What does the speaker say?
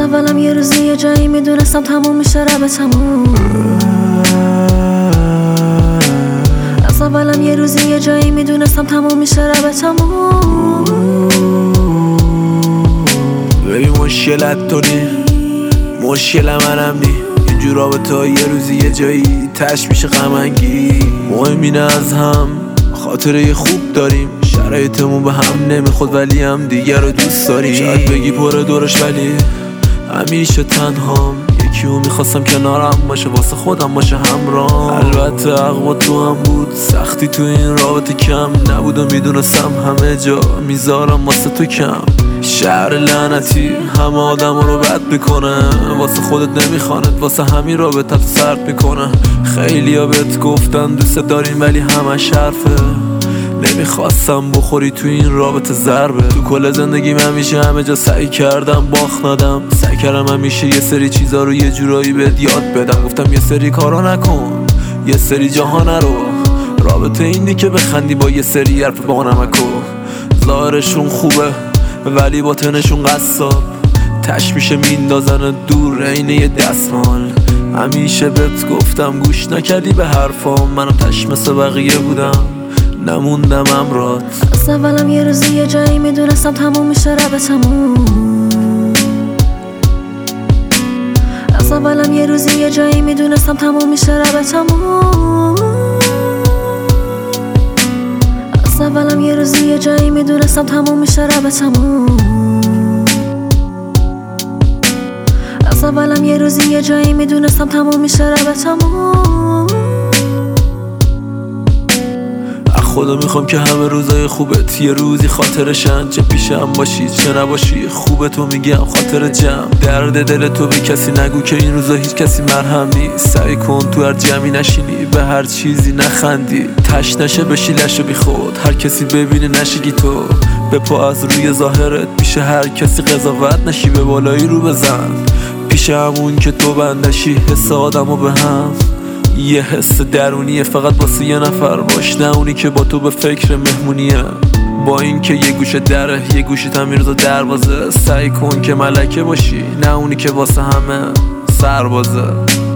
اولم یه روزی یه جایی میدونستم تموم میشه رب تموم. از اولم یه روزی یه جایی میدونستم تموم میشه رب تموم. ببین مشکلت تو نی، مشکل منم نی. اینجور رابطه یه روزی یه جایی تش میشه غم انگیز. مهم اینه از هم خاطره خوب داریم، شرایطمون به هم نمیخود ولی هم دیگه رو دوست داریم. شاید بگی پر دورش ولی همیشه تنهام. یکیو میخواستم کنارم باشه، واسه خودم باشه همراه. البته حق با تو هم بود، سختی تو این رابطه کم نبود و میدونستم همه جا میذارم واسه تو کم. شهر لعنتی همه آدم رو بد میکنه، واسه خودت نمیخواند واسه همین رابطت سرد میکنه. خیلی ها بهت گفتن دوست داریم ولی همش حرفه. نمیخواستم بخوری تو این رابطه ضربه. تو کل زندگیم همیشه همه جا سعی کردم باخت ندم. سعی کردم همیشه یه سری چیزا رو یه جورایی بهت یاد بدم. گفتم یه سری کارا نکن، یه سری جاها نرو. رابطه اینی که بخندی با یه سری حرف با نمکو. ظاهرشون خوبه ولی باطنشون قصاب، تش میشه میندازن دور عین یه دستمال. همیشه بهت گفتم گوش نکردی به حرفام، منم تش مثل بقیه بودم نموندم امرات. از اولم یه روزی یه جایی میدونستم تموم میشه رب تموم. از اولم یه روزی یه جایی میدونستم تموم میشه رب تموم. از اولم یه روزی یه جایی میدونستم تموم میشه رب تموم. از اولم یه روزی یه جایی میدونستم تموم میشه رب تموم. خدا میخوام که همه روزای خوبت یه روزی خاطرشن، چه پیشم باشی چه نباشی خوبتو میگم خاطر جمع. درد دل تو به کسی نگو که این روزا هیچ کسی مرهم نیست. سعی کن تو هر جمعی نشینی به هر چیزی نخندی، تش نشه بشی لشو بی خود هر کسی ببینه نشگی تو. به پا از روی ظاهرت میشه هر کسی قضاوت نشی، به بالایی رو بزن پیش همون که تو بندشی. حس آدمو به هم یه حس درونیه، فقط واسه یه نفر باش، نه اونی که با تو به فکر مهمونیه. با این که یه گوشه دره یه گوشه تمیرزا دروازه. سعی کن که ملکه باشی نه اونی که واسه همه سربازه.